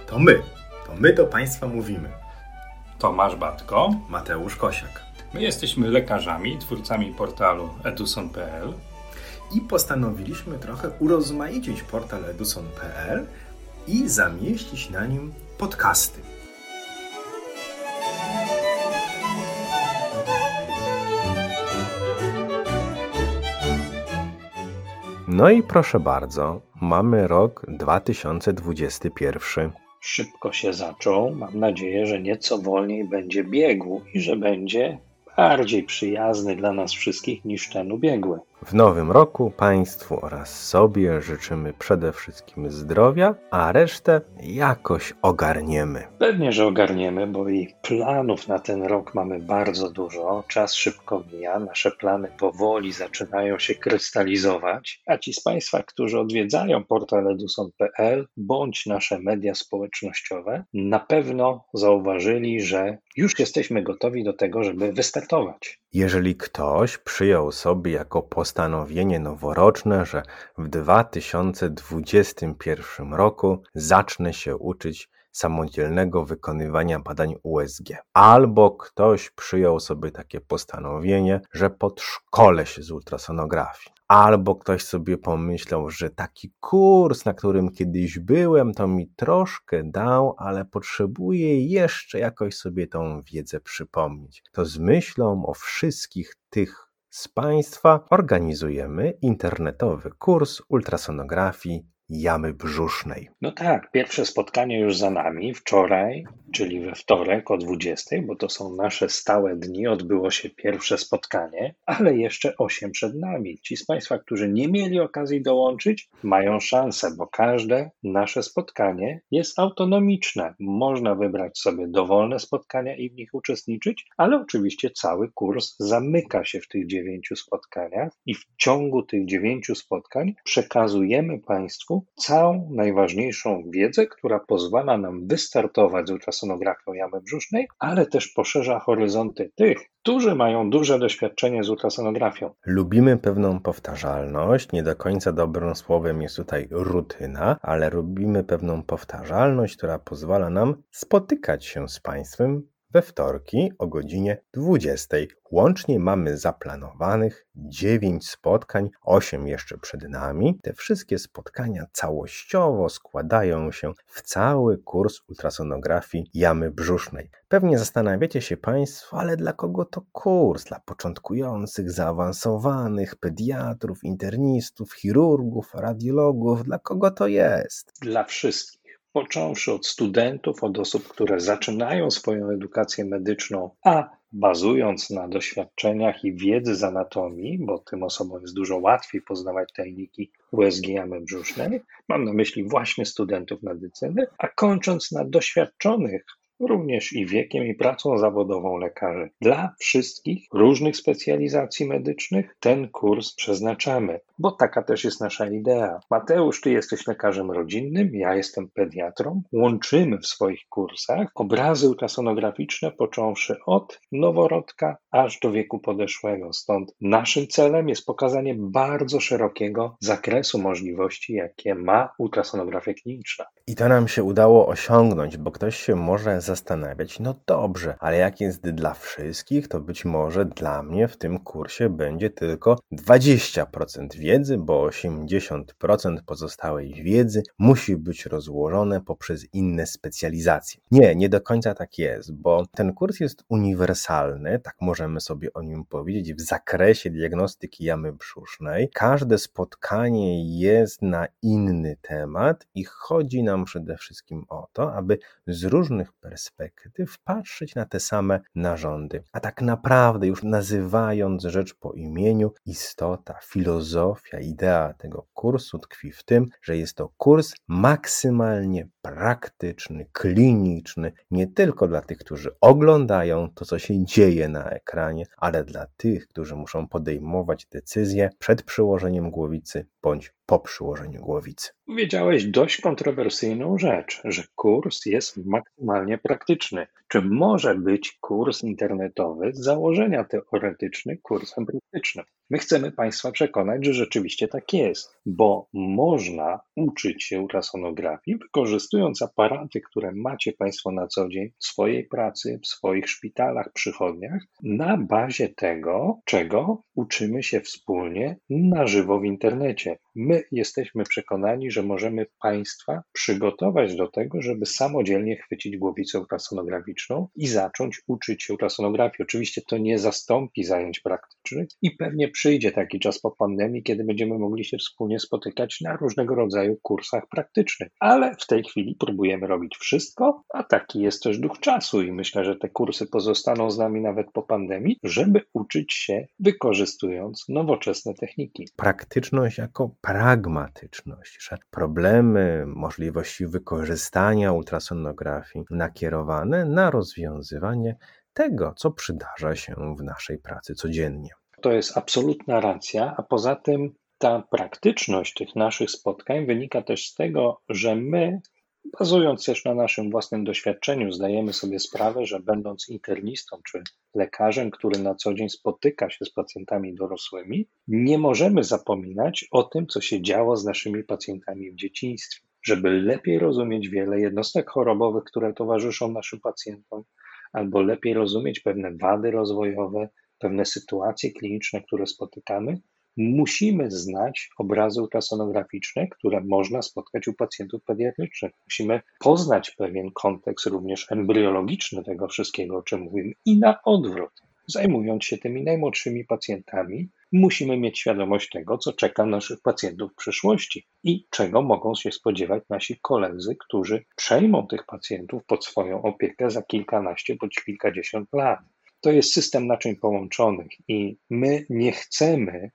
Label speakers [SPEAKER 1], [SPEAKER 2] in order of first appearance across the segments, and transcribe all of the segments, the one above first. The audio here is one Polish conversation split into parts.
[SPEAKER 1] To my do Państwa mówimy.
[SPEAKER 2] Tomasz Batko,
[SPEAKER 1] Mateusz Kosiak.
[SPEAKER 2] My jesteśmy lekarzami, twórcami portalu eduson.pl
[SPEAKER 1] I postanowiliśmy trochę urozmaicić portal eduson.pl i zamieścić na nim podcasty. No i proszę bardzo, mamy rok 2021.
[SPEAKER 3] Szybko się zaczął. Mam nadzieję, że nieco wolniej będzie biegł i że będzie bardziej przyjazny dla nas wszystkich niż ten ubiegły.
[SPEAKER 1] W nowym roku Państwu oraz sobie życzymy przede wszystkim zdrowia, a resztę jakoś ogarniemy.
[SPEAKER 3] Pewnie, że ogarniemy, bo i planów na ten rok mamy bardzo dużo. Czas szybko mija, nasze plany powoli zaczynają się krystalizować, a ci z Państwa, którzy odwiedzają portal eduson.pl bądź nasze media społecznościowe, na pewno zauważyli, że już jesteśmy gotowi do tego, żeby wystartować.
[SPEAKER 1] Jeżeli ktoś przyjął sobie jako postanowienie noworoczne, że w 2021 roku zacznę się uczyć samodzielnego wykonywania badań USG, albo ktoś przyjął sobie takie postanowienie, że podszkolę się z ultrasonografii, albo ktoś sobie pomyślał, że taki kurs, na którym kiedyś byłem, to mi troszkę dał, ale potrzebuję jeszcze jakoś sobie tą wiedzę przypomnieć. To z myślą o wszystkich tych z Państwa organizujemy internetowy kurs ultrasonografii jamy brzusznej.
[SPEAKER 3] No tak, pierwsze spotkanie już za nami. Wczoraj, czyli we wtorek o 20:00, bo to są nasze stałe dni, odbyło się pierwsze spotkanie, ale jeszcze 8 przed nami. Ci z Państwa, którzy nie mieli okazji dołączyć, mają szansę, bo każde nasze spotkanie jest autonomiczne. Można wybrać sobie dowolne spotkania i w nich uczestniczyć, ale oczywiście cały kurs zamyka się w tych 9 spotkaniach i w ciągu tych 9 spotkań przekazujemy Państwu całą najważniejszą wiedzę, która pozwala nam wystartować z ultrasonografią jamy brzusznej, ale też poszerza horyzonty tych, którzy mają duże doświadczenie z ultrasonografią.
[SPEAKER 1] Lubimy pewną powtarzalność, nie do końca dobrym słowem jest tutaj rutyna, ale lubimy pewną powtarzalność, która pozwala nam spotykać się z Państwem we wtorki o godzinie 20:00. Łącznie mamy zaplanowanych 9 spotkań, 8 jeszcze przed nami. Te wszystkie spotkania całościowo składają się w cały kurs ultrasonografii jamy brzusznej. Pewnie zastanawiacie się Państwo, ale dla kogo to kurs? Dla początkujących, zaawansowanych, pediatrów, internistów, chirurgów, radiologów? Dla kogo to jest?
[SPEAKER 3] Dla wszystkich. Począwszy od studentów, od osób, które zaczynają swoją edukację medyczną, a bazując na doświadczeniach i wiedzy z anatomii, bo tym osobom jest dużo łatwiej poznawać tajniki USG jamy brzusznej, mam na myśli właśnie studentów medycyny, a kończąc na doświadczonych również i wiekiem, i pracą zawodową lekarzy. Dla wszystkich różnych specjalizacji medycznych ten kurs przeznaczamy, bo taka też jest nasza idea. Mateusz, ty jesteś lekarzem rodzinnym, ja jestem pediatrą. Łączymy w swoich kursach obrazy ultrasonograficzne, począwszy od noworodka aż do wieku podeszłego. Stąd naszym celem jest pokazanie bardzo szerokiego zakresu możliwości, jakie ma ultrasonografia kliniczna.
[SPEAKER 1] I to nam się udało osiągnąć, bo ktoś się może zastanawiać, no dobrze, ale jak jest dla wszystkich, to być może dla mnie w tym kursie będzie tylko 20% wiedzy, bo 80% pozostałej wiedzy musi być rozłożone poprzez inne specjalizacje. Nie do końca tak jest, bo ten kurs jest uniwersalny, tak możemy sobie o nim powiedzieć, w zakresie diagnostyki jamy brzusznej. Każde spotkanie jest na inny temat i chodzi nam przede wszystkim o to, aby z różnych perspektyw patrzeć na te same narządy. A tak naprawdę, już nazywając rzecz po imieniu, istota, filozofia, idea tego kursu tkwi w tym, że jest to kurs maksymalnie praktyczny, kliniczny, nie tylko dla tych, którzy oglądają to, co się dzieje na ekranie, ale dla tych, którzy muszą podejmować decyzje przed przyłożeniem głowicy bądź po przyłożeniu głowicy.
[SPEAKER 3] Powiedziałeś dość kontrowersyjną rzecz, że kurs jest maksymalnie praktyczny. Czy może być kurs internetowy z założenia teoretyczny kursem praktycznym? My chcemy Państwa przekonać, że rzeczywiście tak jest, bo można uczyć się ultrasonografii, wykorzystując aparaty, które macie Państwo na co dzień w swojej pracy, w swoich szpitalach, przychodniach, na bazie tego, czego uczymy się wspólnie na żywo w internecie. My jesteśmy przekonani, że możemy Państwa przygotować do tego, żeby samodzielnie chwycić głowicę ultrasonograficzną i zacząć uczyć się ultrasonografii. Oczywiście to nie zastąpi zajęć praktycznych i pewnie przyjdzie taki czas po pandemii, kiedy będziemy mogli się wspólnie spotykać na różnego rodzaju kursach praktycznych. Ale w tej chwili próbujemy robić wszystko, a taki jest też duch czasu i myślę, że te kursy pozostaną z nami nawet po pandemii, żeby uczyć się wykorzystując nowoczesne techniki.
[SPEAKER 1] Praktyczność jako pragmatyczność, że problemy, możliwości wykorzystania ultrasonografii nakierowane na rozwiązywanie tego, co przydarza się w naszej pracy codziennie.
[SPEAKER 3] To jest absolutna racja, a poza tym ta praktyczność tych naszych spotkań wynika też z tego, że my, bazując też na naszym własnym doświadczeniu, zdajemy sobie sprawę, że będąc internistą czy lekarzem, który na co dzień spotyka się z pacjentami dorosłymi, nie możemy zapominać o tym, co się działo z naszymi pacjentami w dzieciństwie. Żeby lepiej rozumieć wiele jednostek chorobowych, które towarzyszą naszym pacjentom, albo lepiej rozumieć pewne wady rozwojowe, pewne sytuacje kliniczne, które spotykamy, musimy znać obrazy ultrasonograficzne, które można spotkać u pacjentów pediatrycznych. Musimy poznać pewien kontekst również embriologiczny tego wszystkiego, o czym mówimy, i na odwrót. Zajmując się tymi najmłodszymi pacjentami, musimy mieć świadomość tego, co czeka naszych pacjentów w przyszłości i czego mogą się spodziewać nasi koledzy, którzy przejmą tych pacjentów pod swoją opiekę za kilkanaście bądź kilkadziesiąt lat. To jest system naczyń połączonych i my nie chcemy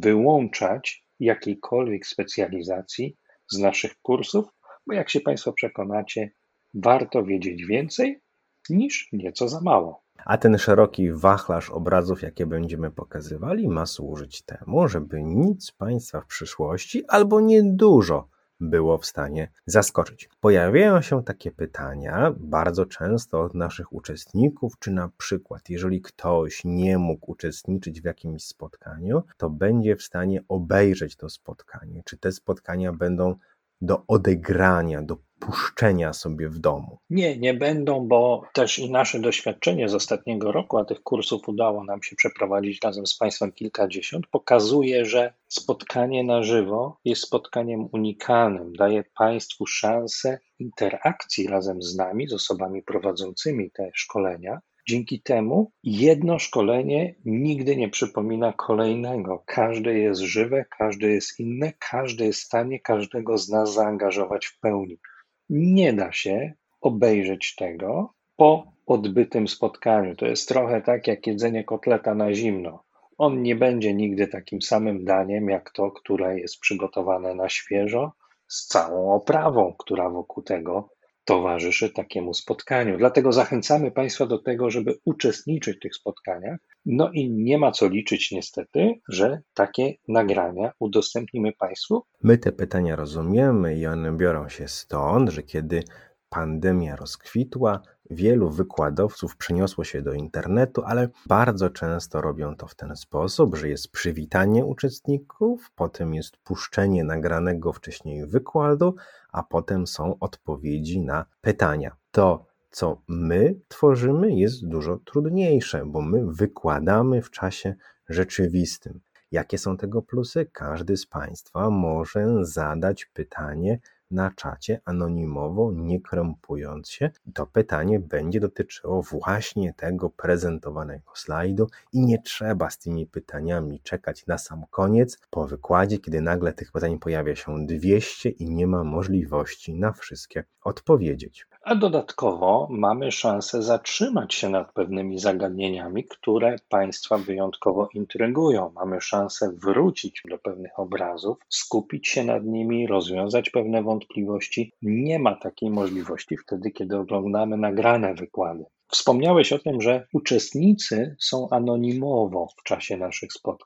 [SPEAKER 3] wyłączać jakiejkolwiek specjalizacji z naszych kursów, bo jak się Państwo przekonacie, warto wiedzieć więcej niż nieco za mało.
[SPEAKER 1] A ten szeroki wachlarz obrazów, jakie będziemy pokazywali, ma służyć temu, żeby nic Państwa w przyszłości albo niedużo było w stanie zaskoczyć. Pojawiają się takie pytania bardzo często od naszych uczestników, czy na przykład, jeżeli ktoś nie mógł uczestniczyć w jakimś spotkaniu, to będzie w stanie obejrzeć to spotkanie. Czy te spotkania będą do odegrania, do puszczenia sobie w domu?
[SPEAKER 3] Nie będą, bo też i nasze doświadczenie z ostatniego roku, a tych kursów udało nam się przeprowadzić razem z Państwem kilkadziesiąt, pokazuje, że spotkanie na żywo jest spotkaniem unikalnym. Daje Państwu szansę interakcji razem z nami, z osobami prowadzącymi te szkolenia. Dzięki temu jedno szkolenie nigdy nie przypomina kolejnego. Każde jest żywe, każde jest inne, każdy jest w stanie każdego z nas zaangażować w pełni. Nie da się obejrzeć tego po odbytym spotkaniu. To jest trochę tak jak jedzenie kotleta na zimno. On nie będzie nigdy takim samym daniem jak to, które jest przygotowane na świeżo, z całą oprawą, która wokół tego towarzyszy takiemu spotkaniu. Dlatego zachęcamy Państwa do tego, żeby uczestniczyć w tych spotkaniach. No i nie ma co liczyć niestety, że takie nagrania udostępnimy Państwu.
[SPEAKER 1] My te pytania rozumiemy i one biorą się stąd, że kiedy pandemia rozkwitła, wielu wykładowców przeniosło się do internetu, ale bardzo często robią to w ten sposób, że jest przywitanie uczestników, potem jest puszczenie nagranego wcześniej wykładu, a potem są odpowiedzi na pytania. To, co my tworzymy, jest dużo trudniejsze, bo my wykładamy w czasie rzeczywistym. Jakie są tego plusy? Każdy z Państwa może zadać pytanie na czacie anonimowo, nie krępując się. To pytanie będzie dotyczyło właśnie tego prezentowanego slajdu i nie trzeba z tymi pytaniami czekać na sam koniec po wykładzie, kiedy nagle tych pytań pojawia się 200 i nie ma możliwości na wszystkie odpowiedzieć.
[SPEAKER 3] A dodatkowo mamy szansę zatrzymać się nad pewnymi zagadnieniami, które Państwa wyjątkowo intrygują. Mamy szansę wrócić do pewnych obrazów, skupić się nad nimi, rozwiązać pewne wątpliwości. Nie ma takiej możliwości wtedy, kiedy oglądamy nagrane wykłady. Wspomniałeś o tym, że uczestnicy są anonimowo w czasie naszych spotkań.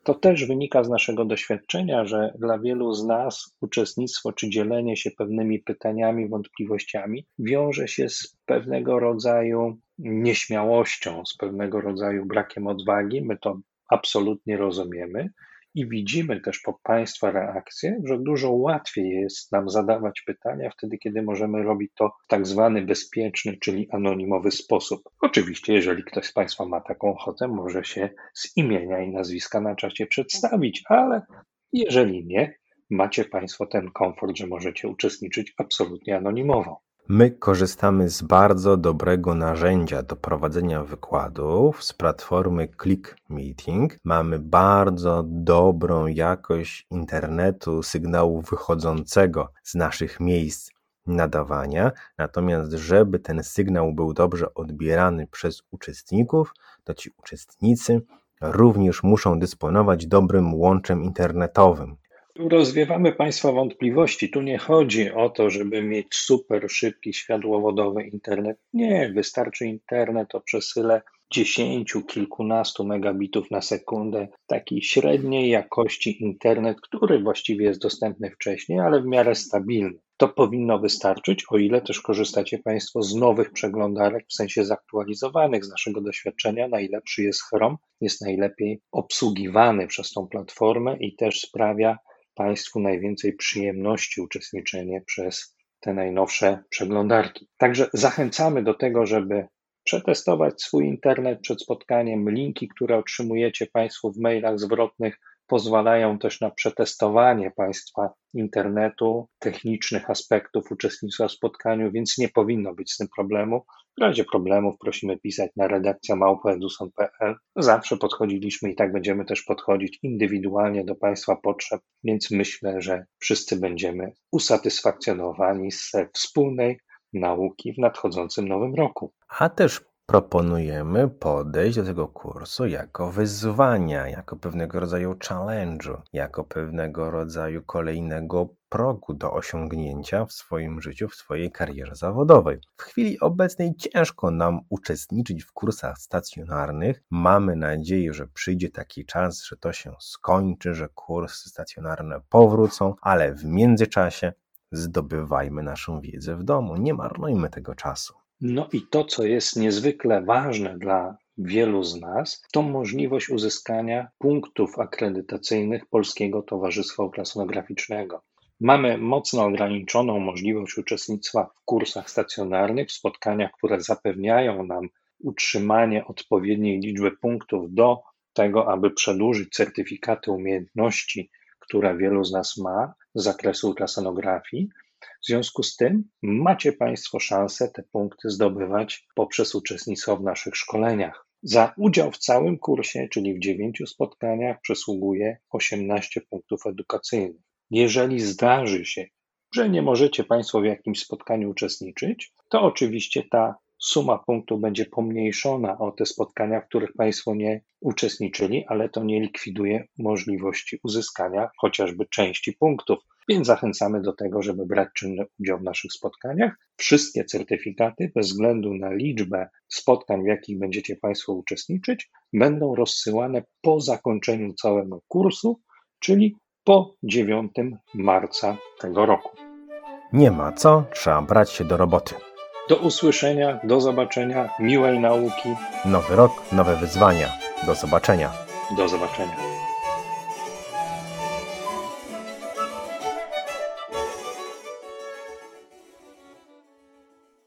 [SPEAKER 3] To też wynika z naszego doświadczenia, że dla wielu z nas uczestnictwo czy dzielenie się pewnymi pytaniami, wątpliwościami wiąże się z pewnego rodzaju nieśmiałością, z pewnego rodzaju brakiem odwagi. My to absolutnie rozumiemy i widzimy też po Państwa reakcjach, że dużo łatwiej jest nam zadawać pytania wtedy, kiedy możemy robić to w tak zwany bezpieczny, czyli anonimowy sposób. Oczywiście, jeżeli ktoś z Państwa ma taką ochotę, może się z imienia i nazwiska na czacie przedstawić, ale jeżeli nie, macie Państwo ten komfort, że możecie uczestniczyć absolutnie anonimowo.
[SPEAKER 1] My korzystamy z bardzo dobrego narzędzia do prowadzenia wykładów z platformy Click Meeting. Mamy bardzo dobrą jakość internetu, sygnału wychodzącego z naszych miejsc nadawania. Natomiast żeby ten sygnał był dobrze odbierany przez uczestników, to ci uczestnicy również muszą dysponować dobrym łączem internetowym.
[SPEAKER 3] Rozwiewamy Państwa wątpliwości. Tu nie chodzi o to, żeby mieć super szybki, światłowodowy internet. Nie, wystarczy internet o przesyle 10, kilkunastu megabitów na sekundę. Taki średniej jakości internet, który właściwie jest dostępny wcześniej, ale w miarę stabilny. To powinno wystarczyć, o ile też korzystacie Państwo z nowych przeglądarek, w sensie zaktualizowanych. Z naszego doświadczenia najlepszy jest Chrome, jest najlepiej obsługiwany przez tą platformę i też sprawia Państwu najwięcej przyjemności uczestniczenie przez te najnowsze przeglądarki. Także zachęcamy do tego, żeby przetestować swój internet przed spotkaniem. Linki, które otrzymujecie Państwo w mailach zwrotnych, pozwalają też na przetestowanie Państwa internetu, technicznych aspektów uczestnictwa w spotkaniu, więc nie powinno być z tym problemu. W razie problemów prosimy pisać na redakcja@eduson.pl. Zawsze podchodziliśmy i tak będziemy też podchodzić indywidualnie do Państwa potrzeb, więc myślę, że wszyscy będziemy usatysfakcjonowani z wspólnej nauki w nadchodzącym nowym roku.
[SPEAKER 1] A też proponujemy podejść do tego kursu jako wyzwania, jako pewnego rodzaju challenge'u, jako pewnego rodzaju kolejnego progu do osiągnięcia w swoim życiu, w swojej karierze zawodowej. W chwili obecnej ciężko nam uczestniczyć w kursach stacjonarnych. Mamy nadzieję, że przyjdzie taki czas, że to się skończy, że kursy stacjonarne powrócą, ale w międzyczasie zdobywajmy naszą wiedzę w domu, nie marnujmy tego czasu.
[SPEAKER 3] No i to, co jest niezwykle ważne dla wielu z nas, to możliwość uzyskania punktów akredytacyjnych Polskiego Towarzystwa Ultrasonograficznego. Mamy mocno ograniczoną możliwość uczestnictwa w kursach stacjonarnych, w spotkaniach, które zapewniają nam utrzymanie odpowiedniej liczby punktów do tego, aby przedłużyć certyfikaty umiejętności, które wielu z nas ma z zakresu ultrasonografii. W związku z tym macie Państwo szansę te punkty zdobywać poprzez uczestnictwo w naszych szkoleniach. Za udział w całym kursie, czyli w 9 spotkaniach, przysługuje 18 punktów edukacyjnych. Jeżeli zdarzy się, że nie możecie Państwo w jakimś spotkaniu uczestniczyć, to oczywiście ta suma punktów będzie pomniejszona o te spotkania, w których Państwo nie uczestniczyli, ale to nie likwiduje możliwości uzyskania chociażby części punktów. Więc zachęcamy do tego, żeby brać czynny udział w naszych spotkaniach. Wszystkie certyfikaty, bez względu na liczbę spotkań, w jakich będziecie Państwo uczestniczyć, będą rozsyłane po zakończeniu całego kursu, czyli po 9 marca tego roku.
[SPEAKER 1] Nie ma co, trzeba brać się do roboty.
[SPEAKER 3] Do usłyszenia, do zobaczenia, miłej nauki.
[SPEAKER 1] Nowy rok, nowe wyzwania. Do zobaczenia.
[SPEAKER 3] Do zobaczenia.